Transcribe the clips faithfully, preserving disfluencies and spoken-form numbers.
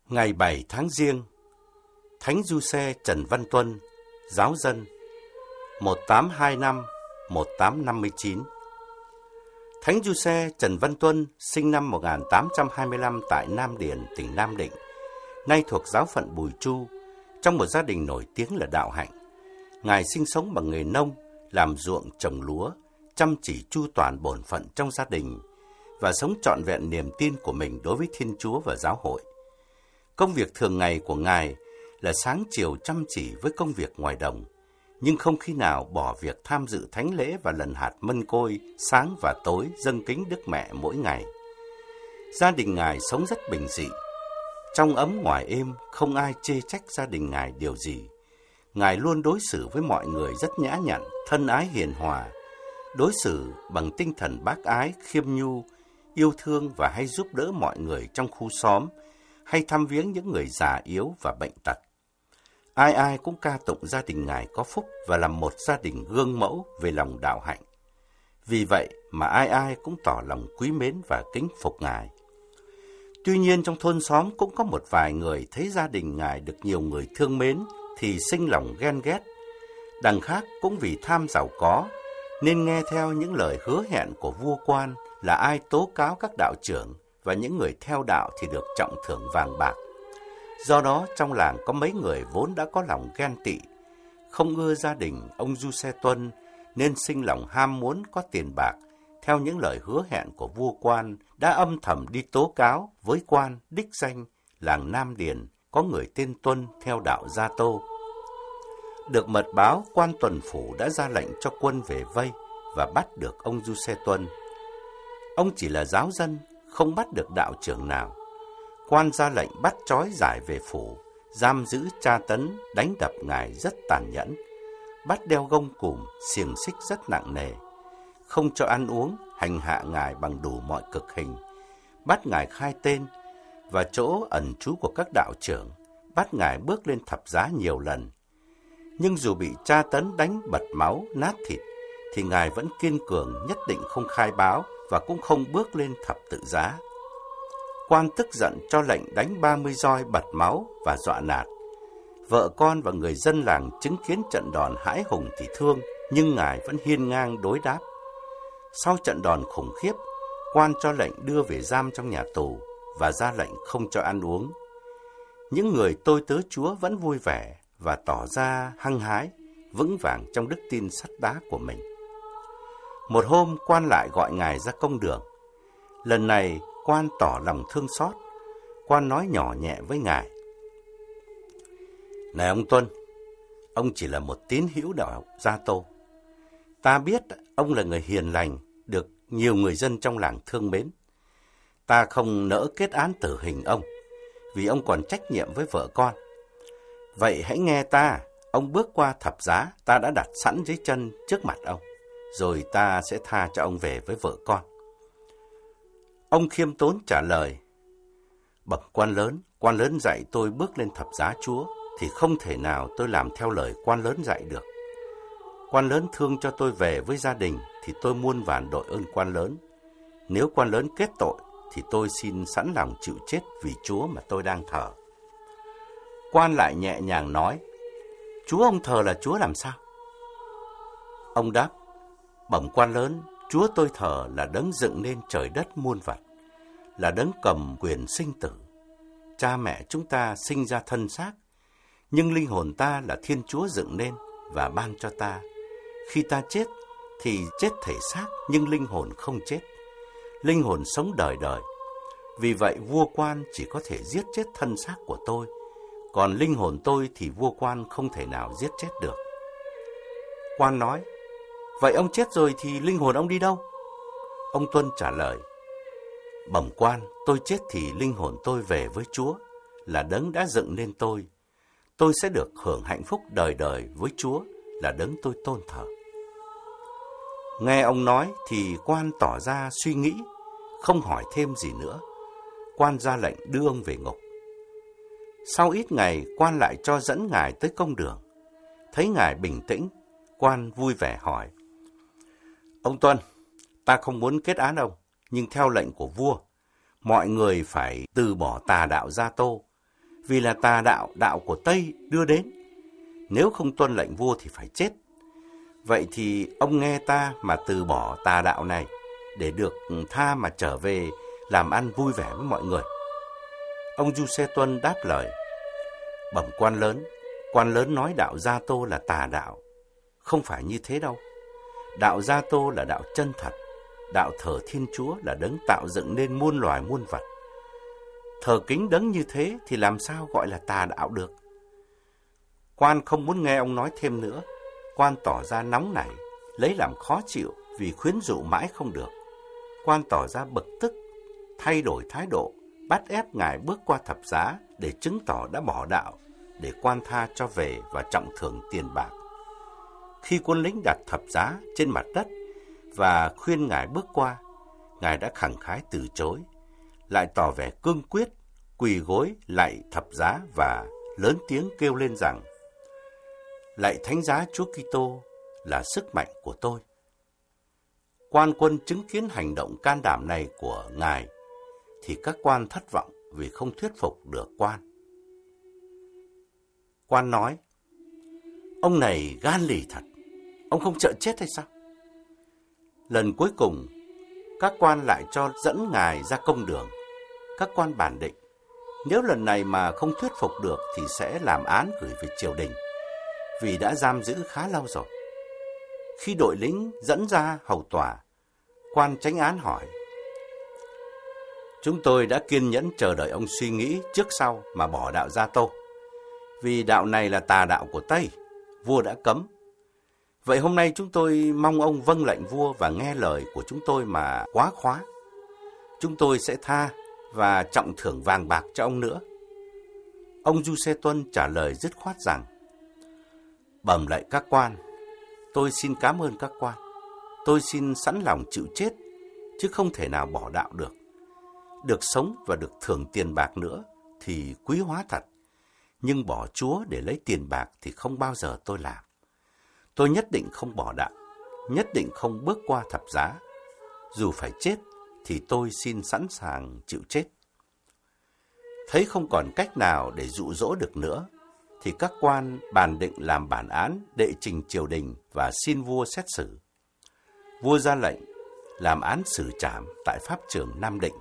Ngày bảy tháng Giêng, Thánh Giuse Trần Văn Tuân, giáo dân, một tám hai năm đến một tám năm chín. Thánh Giuse Trần Văn Tuân sinh năm một nghìn tám trăm hai mươi lăm tại Nam Điền, tỉnh Nam Định, nay thuộc giáo phận Bùi Chu, trong một gia đình nổi tiếng là đạo hạnh. Ngài sinh sống bằng nghề nông, làm ruộng trồng lúa, chăm chỉ chu toàn bổn phận trong gia đình và sống trọn vẹn niềm tin của mình đối với Thiên Chúa và giáo hội. Công việc thường ngày của Ngài là sáng chiều chăm chỉ với công việc ngoài đồng, nhưng không khi nào bỏ việc tham dự thánh lễ và lần hạt mân côi sáng và tối dâng kính Đức Mẹ mỗi ngày. Gia đình Ngài sống rất bình dị. Trong ấm ngoài êm, không ai chê trách gia đình Ngài điều gì. Ngài luôn đối xử với mọi người rất nhã nhặn, thân ái hiền hòa, đối xử bằng tinh thần bác ái, khiêm nhu, yêu thương và hay giúp đỡ mọi người trong khu xóm, hay thăm viếng những người già yếu và bệnh tật. Ai ai cũng ca tụng gia đình Ngài có phúc và là một gia đình gương mẫu về lòng đạo hạnh. Vì vậy mà ai ai cũng tỏ lòng quý mến và kính phục Ngài. Tuy nhiên trong thôn xóm cũng có một vài người thấy gia đình Ngài được nhiều người thương mến thì sinh lòng ghen ghét. Đằng khác cũng vì tham giàu có nên nghe theo những lời hứa hẹn của vua quan là ai tố cáo các đạo trưởng và những người theo đạo thì được trọng thưởng vàng bạc. Do đó trong làng có mấy người vốn đã có lòng ghen tị, không ưa gia đình ông Giuse Tuân nên sinh lòng ham muốn có tiền bạc. Theo những lời hứa hẹn của vua quan đã âm thầm đi tố cáo với quan đích danh làng Nam Điền có người tên Tuân theo đạo Gia Tô. Được mật báo, quan tuần phủ đã ra lệnh cho quân về vây và bắt được ông Giuse Tuân. Ông chỉ là giáo dân, không bắt được đạo trưởng nào. Quan ra lệnh bắt trói giải về phủ, giam giữ tra tấn, đánh đập Ngài rất tàn nhẫn, bắt đeo gông cùm, xiềng xích rất nặng nề, không cho ăn uống, hành hạ Ngài bằng đủ mọi cực hình, bắt Ngài khai tên và chỗ ẩn trú của các đạo trưởng, bắt Ngài bước lên thập giá nhiều lần. Nhưng dù bị tra tấn đánh bật máu, nát thịt, thì Ngài vẫn kiên cường nhất định không khai báo và cũng không bước lên thập tự giá. Quan tức giận cho lệnh đánh ba mươi roi bật máu và dọa nạt. Vợ con và người dân làng chứng kiến trận đòn hãi hùng thì thương, nhưng Ngài vẫn hiên ngang đối đáp. Sau trận đòn khủng khiếp, quan cho lệnh đưa về giam trong nhà tù và ra lệnh không cho ăn uống. Những người tôi tớ Chúa vẫn vui vẻ và tỏ ra hăng hái, vững vàng trong đức tin sắt đá của mình. Một hôm, quan lại gọi Ngài ra công đường. Lần này, quan tỏ lòng thương xót. Quan nói nhỏ nhẹ với Ngài: "Này ông Tuân, ông chỉ là một tín hữu đạo Gia Tô. Ta biết ông là người hiền lành, được nhiều người dân trong làng thương mến. Ta không nỡ kết án tử hình ông, vì ông còn trách nhiệm với vợ con. Vậy hãy nghe ta, ông bước qua thập giá ta đã đặt sẵn dưới chân trước mặt ông, rồi ta sẽ tha cho ông về với vợ con." Ông khiêm tốn trả lời: "Bậc quan lớn, quan lớn dạy tôi bước lên thập giá Chúa, thì không thể nào tôi làm theo lời quan lớn dạy được. Quan lớn thương cho tôi về với gia đình, thì tôi muôn vàn đội ơn quan lớn. Nếu quan lớn kết tội, thì tôi xin sẵn lòng chịu chết vì Chúa mà tôi đang thờ." Quan lại nhẹ nhàng nói: "Chúa ông thờ là Chúa làm sao?" Ông đáp: "Bẩm quan lớn, Chúa tôi thờ là đấng dựng nên trời đất muôn vật, là đấng cầm quyền sinh tử. Cha mẹ chúng ta sinh ra thân xác, nhưng linh hồn ta là Thiên Chúa dựng nên và ban cho ta. Khi ta chết thì chết thể xác, nhưng linh hồn không chết. Linh hồn sống đời đời. Vì vậy vua quan chỉ có thể giết chết thân xác của tôi, còn linh hồn tôi thì vua quan không thể nào giết chết được." Quan nói: "Vậy ông chết rồi thì linh hồn ông đi đâu?" Ông Tuân trả lời: "Bẩm quan, tôi chết thì linh hồn tôi về với Chúa, là đấng đã dựng nên tôi. Tôi sẽ được hưởng hạnh phúc đời đời với Chúa, là đấng tôi tôn thờ." Nghe ông nói thì quan tỏ ra suy nghĩ, không hỏi thêm gì nữa. Quan ra lệnh đưa ông về ngục. Sau ít ngày, quan lại cho dẫn Ngài tới công đường. Thấy Ngài bình tĩnh, quan vui vẻ hỏi: "Ông Tuân, ta không muốn kết án ông, nhưng theo lệnh của vua, mọi người phải từ bỏ tà đạo Gia Tô. vì là tà đạo, đạo của Tây đưa đến. Nếu không tuân lệnh vua thì phải chết. Vậy thì ông nghe ta mà từ bỏ tà đạo này để được tha mà trở về làm ăn vui vẻ với mọi người. Ông Du Xe Tuân đáp lời: Bẩm quan lớn, quan lớn nói đạo Gia Tô là tà đạo. Không phải như thế đâu. Đạo Gia Tô là đạo chân thật. Đạo thờ Thiên Chúa là đấng tạo dựng nên muôn loài muôn vật. Thờ kính đấng như thế thì làm sao gọi là tà đạo được? Quan không muốn nghe ông nói thêm nữa. Quan tỏ ra nóng nảy, lấy làm khó chịu vì khuyến dụ mãi không được. Quan tỏ ra bực tức, thay đổi thái độ, bắt ép ngài bước qua thập giá để chứng tỏ đã bỏ đạo, để quan tha cho về và trọng thưởng tiền bạc. Khi quân lính đặt thập giá trên mặt đất và khuyên ngài bước qua, ngài đã khẳng khái từ chối, lại tỏ vẻ cương quyết, quỳ gối lạy thập giá và lớn tiếng kêu lên rằng: Lạy Thánh Giá Chúa Kitô là sức mạnh của tôi. Quan quân chứng kiến hành động can đảm này của ngài thì các quan thất vọng vì không thuyết phục được quan. Quan nói: Ông này gan lì thật, ông không sợ chết hay sao? Lần cuối cùng, các quan lại cho dẫn ngài ra công đường. Các quan bàn định, nếu lần này mà không thuyết phục được thì sẽ làm án gửi về triều đình, vì đã giam giữ khá lâu rồi. Khi đội lính dẫn ra hầu tòa, quan chánh án hỏi: Chúng tôi đã kiên nhẫn chờ đợi ông suy nghĩ trước sau mà bỏ đạo Gia Tô, vì đạo này là tà đạo của Tây, vua đã cấm. Vậy hôm nay chúng tôi mong ông vâng lệnh vua và nghe lời của chúng tôi mà quá khóa. Chúng tôi sẽ tha và trọng thưởng vàng bạc cho ông nữa. Ông Du Xe Tuân trả lời dứt khoát rằng: Bẩm lạy các quan, tôi xin cảm ơn các quan. Tôi xin sẵn lòng chịu chết, chứ không thể nào bỏ đạo được. Được sống và được thưởng tiền bạc nữa thì quý hóa thật. Nhưng bỏ Chúa để lấy tiền bạc thì không bao giờ tôi làm. Tôi nhất định không bỏ đạo, nhất định không bước qua thập giá. Dù phải chết thì tôi xin sẵn sàng chịu chết. Thấy không còn cách nào để dụ dỗ được nữa, thì các quan bàn định làm bản án đệ trình triều đình và xin vua xét xử. Vua ra lệnh làm án xử trảm tại pháp trường Nam Định.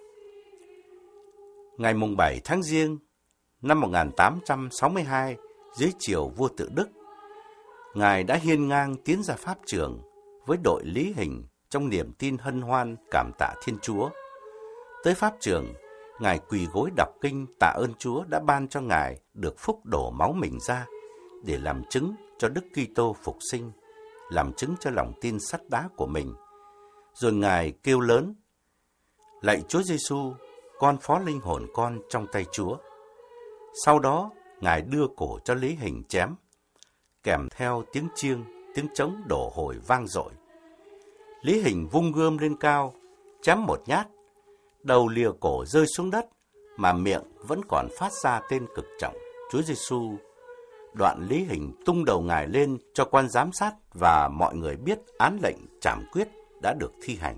Ngày mùng bảy tháng Giêng năm một nghìn tám trăm sáu mươi hai, dưới triều vua Tự Đức, ngài đã hiên ngang tiến ra pháp trường với đội Lý Hình trong niềm tin hân hoan cảm tạ Thiên Chúa. Tới pháp trường, ngài quỳ gối đọc kinh tạ ơn Chúa đã ban cho ngài được phúc đổ máu mình ra để làm chứng cho Đức Kitô phục sinh, làm chứng cho lòng tin sắt đá của mình. Rồi ngài kêu lớn: Lạy Chúa Giêsu, con phó linh hồn con trong tay Chúa. Sau đó, ngài đưa cổ cho Lý Hình chém, kèm theo tiếng chiêng, tiếng trống đổ hồi vang dội. Lý Hình vung gươm lên cao, chém một nhát, đầu lìa cổ rơi xuống đất, mà miệng vẫn còn phát ra tên cực trọng Chúa Giêsu. Đoạn Lý Hình tung đầu ngài lên cho quan giám sát và mọi người biết án lệnh trảm quyết đã được thi hành.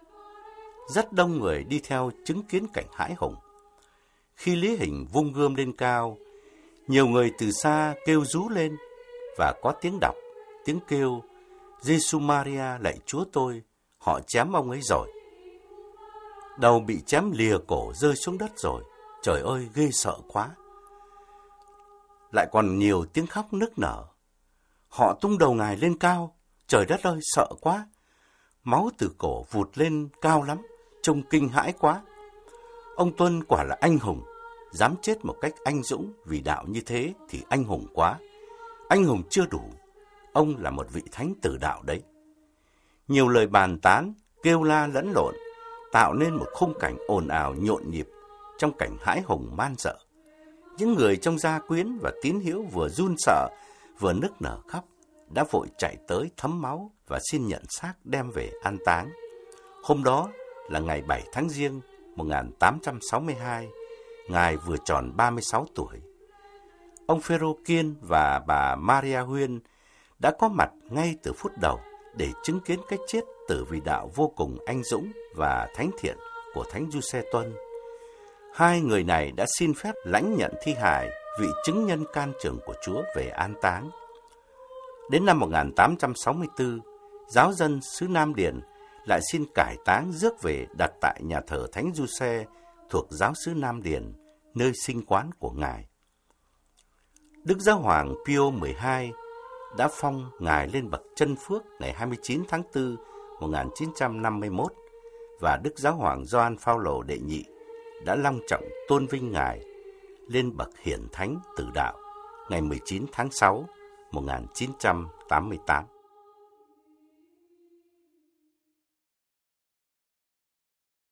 Rất đông người đi theo chứng kiến cảnh hãi hùng. Khi Lý Hình vung gươm lên cao, nhiều người từ xa kêu rú lên và có tiếng đọc, tiếng kêu: Giêsu Maria lạy Chúa tôi, họ chém ông ấy rồi. Đầu bị chém lìa cổ rơi xuống đất rồi, trời ơi ghê sợ quá. Lại còn nhiều tiếng khóc nức nở: Họ tung đầu ngài lên cao, trời đất ơi sợ quá. Máu từ cổ vụt lên cao lắm, trông kinh hãi quá. Ông Tuân quả là anh hùng, dám chết một cách anh dũng vì đạo như thế thì anh hùng quá. Anh hùng chưa đủ, ông là một vị thánh tử đạo đấy. Nhiều lời bàn tán, kêu la lẫn lộn, tạo nên một khung cảnh ồn ào nhộn nhịp trong cảnh hãi hùng man dợ. Những người trong gia quyến và tín hữu vừa run sợ, vừa nức nở khóc, đã vội chạy tới thấm máu và xin nhận xác đem về an táng. Hôm đó là ngày bảy tháng Giêng một nghìn tám trăm sáu mươi hai, ngài vừa tròn ba mươi sáu tuổi. Ông Phêrô Kiên và bà Maria Huyên đã có mặt ngay từ phút đầu để chứng kiến cái chết tử vì đạo vô cùng anh dũng và thánh thiện của Thánh Du Xe Tuân. Hai người này đã xin phép lãnh nhận thi hài vị chứng nhân can trường của Chúa về an táng. Đến năm một nghìn tám trăm sáu mươi tư, giáo dân xứ Nam Điền lại xin cải táng rước về đặt tại nhà thờ Thánh Giuse thuộc giáo xứ Nam Điền, nơi sinh quán của Ngài. Đức Giáo hoàng Pio mười hai đã phong Ngài lên bậc chân phước ngày hai mươi chín tháng tư một nghìn chín trăm năm mươi mốt và Đức Giáo hoàng Gioan Phaolô đệ nhị đã long trọng tôn vinh Ngài lên bậc hiển thánh tử đạo ngày mười chín tháng sáu một nghìn chín trăm tám mươi tám.